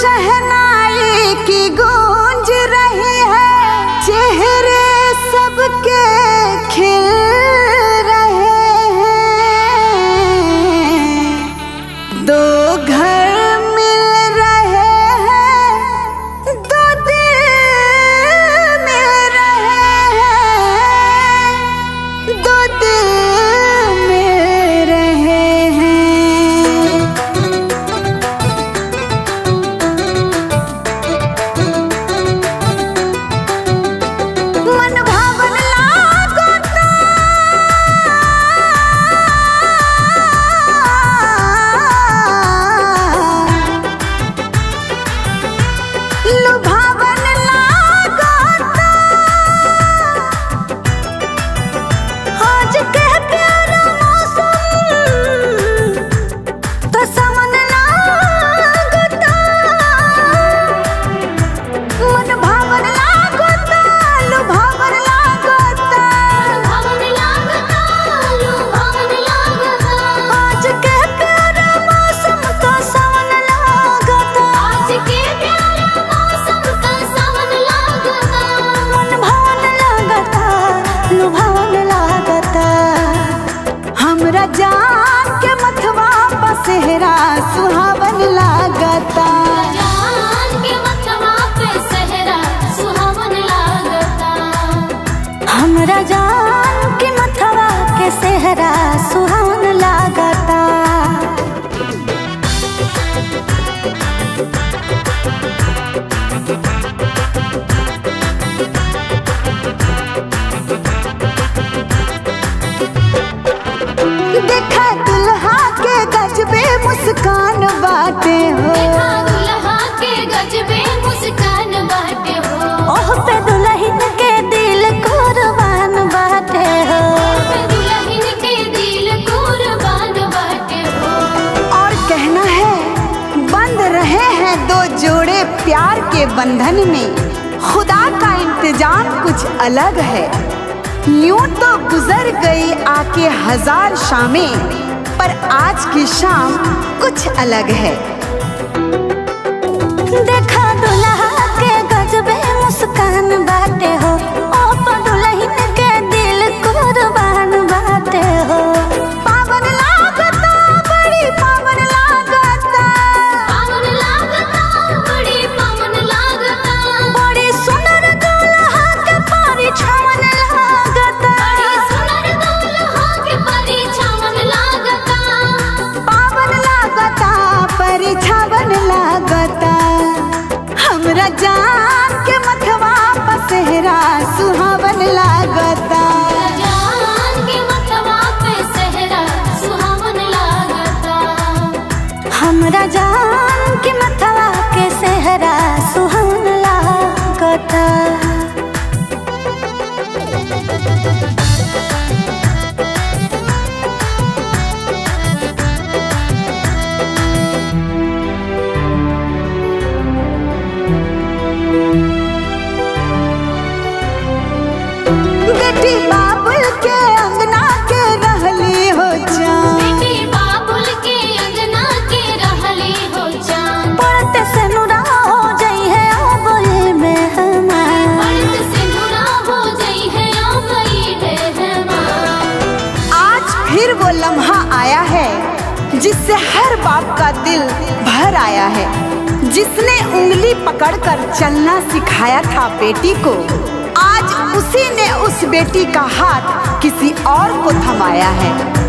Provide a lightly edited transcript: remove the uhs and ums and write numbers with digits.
शहनाई की गूंज रही है, चेहरे सबके खिल रहे हैं, दो घर मिल रहे हैं, दो दिल मिल रहे हैं, दो दिल मिल रहे हैं। मन भावन लागता लुभावन लागता, आज के प्यारा मौसम तो समन लागता, मन भावन लागता लुभावन लागता, आज के प्यारा मौसम तो समन लागता, मन भावन लागता लुभावन लागता। हमरा जान के मथवा पसेहरा सुहावन लागता, हमरा जान के मथवा के सेहरा सुहावन लागता। देखा दुल्हा के गजबे मुस्कान बाटे हो, ओह पे दुल्हन के दिल कुर्बान बाटे हो, और कहना है बंध रहे हैं दो जोड़े प्यार के बंधन में, खुदा का इंतजाम कुछ अलग है। यूं तो गुजर गई आके हजार शामें, पर आज की शाम कुछ अलग है। देखा दुल्हा के गजबे मुस्कान बाटे हो, ओ दुल्हन के दिल कुर्बान बाटे हो। पावन लागता बड़ी पावन लागता, बड़ी सुंदर दुल्हा के परिछावन लागता, पावन लागता परिछावन लागता। हमरा जान के मथवा पसेहरा सुहावन लागता, हमरा जान के मथवा के सेहरा सुहावन लागता। बेटी बाबुल के अंगना के रहली हो जान, पड़ते से नुरा हो जाई है ओ बोली में हमार। आज फिर वो लम्हा आया है जिससे हर बाप का दिल भर आया है, जिसने उंगली पकड़कर चलना सिखाया था बेटी को, आज उसी ने उस बेटी का हाथ किसी और को थमाया है।